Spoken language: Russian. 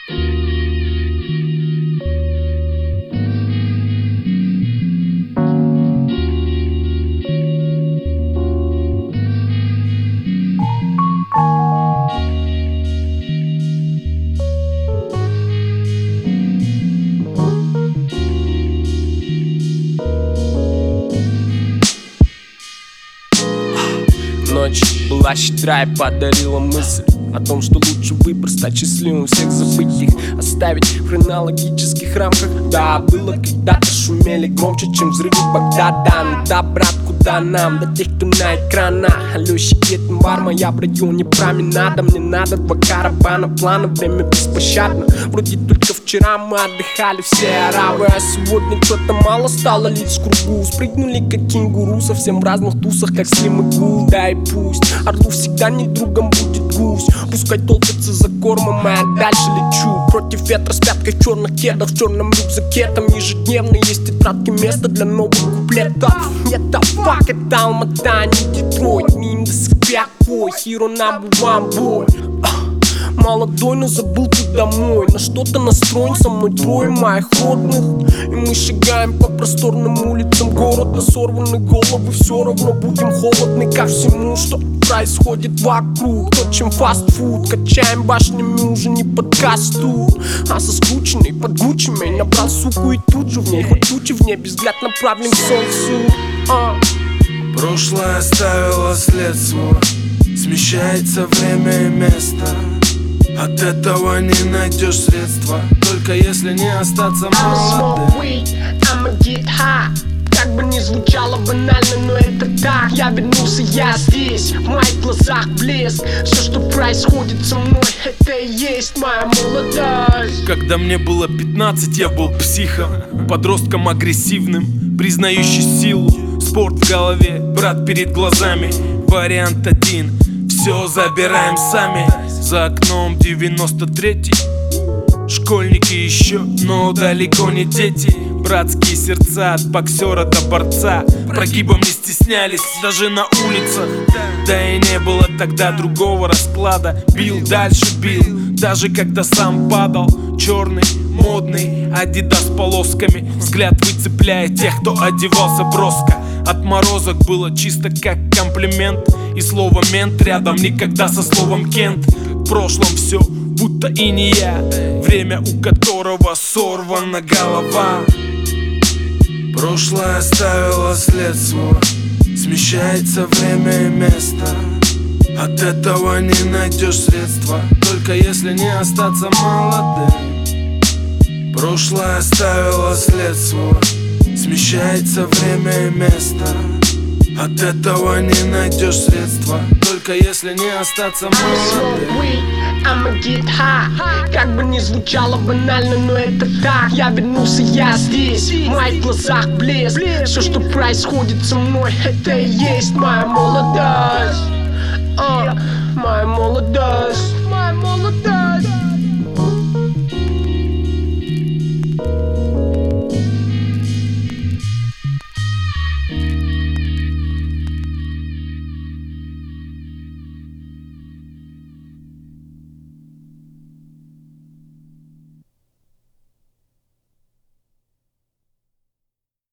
Ночь была щедра и подарила мысль о том, что лучше выбор стать счастливым, всех забыть их, оставить в хронологических рамках. Да, было когда-то, шумели громче, чем взрывы Багдада. Ну да, брат, куда нам, до тех, кто на экранах. Алло, щекет, бар, моя в районе променада. Мне надо два каравана, плана, время беспощадно. Вроде только вчера мы отдыхали все арабы, а сегодня что-то мало стало лиц в кругу. Спрыгнули как кенгуру, совсем в разных тусах, как Слим и Гул. Да и пусть орлу всегда не другом будет гусь. Пускай толкается за кормом, а я дальше лечу. Против ветра с пяткой в черных кедах, в черном рюкзаке. Там ежедневно есть тетрадки, место для новых куплетов. Это фак, это Алмата, а не Детройт. Мим до схпякой, hero number one boy. Молодой, но забыл ты домой. На что-то настроен, со мной трое моих родных. И мы шагаем по просторным улицам города. Сорваны головы, все равно будем холодны ко всему, что происходит вокруг. То, чем фастфуд, качаем башнями уже не под касту, а со скрученной под гучами. Набрал суку и тут же в ней хоть тучи в небе, взгляд направлен к солнцу. Прошлое оставило след свой, смещается время и место. От этого не найдешь средства, только если не остаться молодым. Как бы ни звучало банально, но это так. Я вернулся, я здесь, в моих глазах блеск. Все, что происходит со мной, это и есть моя молодость. Когда мне было 15, я был психом, подростком агрессивным, признающий силу. Спорт в голове, брат перед глазами. Вариант один, все забираем сами. За окном 93-й, школьники еще, но далеко не дети. Братские сердца от боксера до борца, прогибом не стеснялись даже на улицах. Да и не было тогда другого расклада. Бил, дальше бил, даже когда сам падал. Черный, модный, Адидас с полосками, взгляд выцепляя тех, кто одевался броско. Отморозок было чисто как комплимент, и слово мент рядом никогда со словом Кент. В прошлом все будто и не я, время у которого сорвана голова. Прошлое оставило след свой, смещается время и место. От этого не найдешь средства, только если не остаться молодым. Прошлое оставило след свой, смещается время и место. От этого не найдешь средства, только если не остаться молодым. Как бы ни звучало банально, но это так. Я вернулся, я здесь, в моих глазах блеск. Все, что происходит со мной, это и есть моя молодость. Моя молодость.